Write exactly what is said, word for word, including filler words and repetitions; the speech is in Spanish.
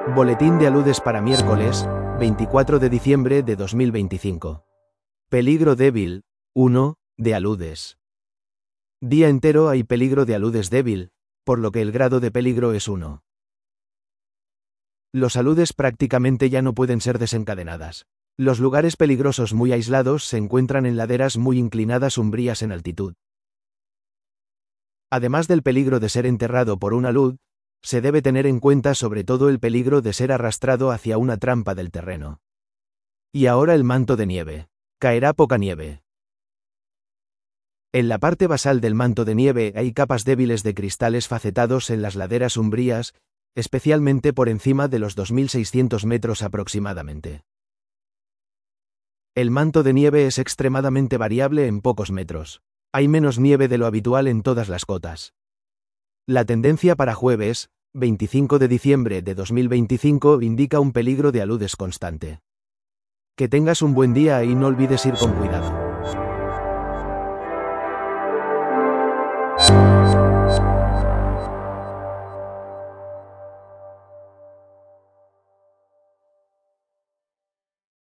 Boletín de aludes para miércoles, veinticuatro de diciembre de dos mil veinticinco. Peligro débil, uno, de aludes. Día entero hay peligro de aludes débil, por lo que el grado de peligro es uno. Los aludes prácticamente ya no pueden ser desencadenadas. Los lugares peligrosos muy aislados se encuentran en laderas muy inclinadas umbrías en altitud. Además del peligro de ser enterrado por un alud, se debe tener en cuenta sobre todo el peligro de ser arrastrado hacia una trampa del terreno. Y ahora el manto de nieve. Caerá poca nieve. En la parte basal del manto de nieve hay capas débiles de cristales facetados en las laderas umbrías, especialmente por encima de los dos mil seiscientos metros aproximadamente. El manto de nieve es extremadamente variable en pocos metros. Hay menos nieve de lo habitual en todas las cotas. La tendencia para jueves, veinticinco de diciembre de dos mil veinticinco, indica un peligro de aludes constante. Que tengas un buen día y no olvides ir con cuidado.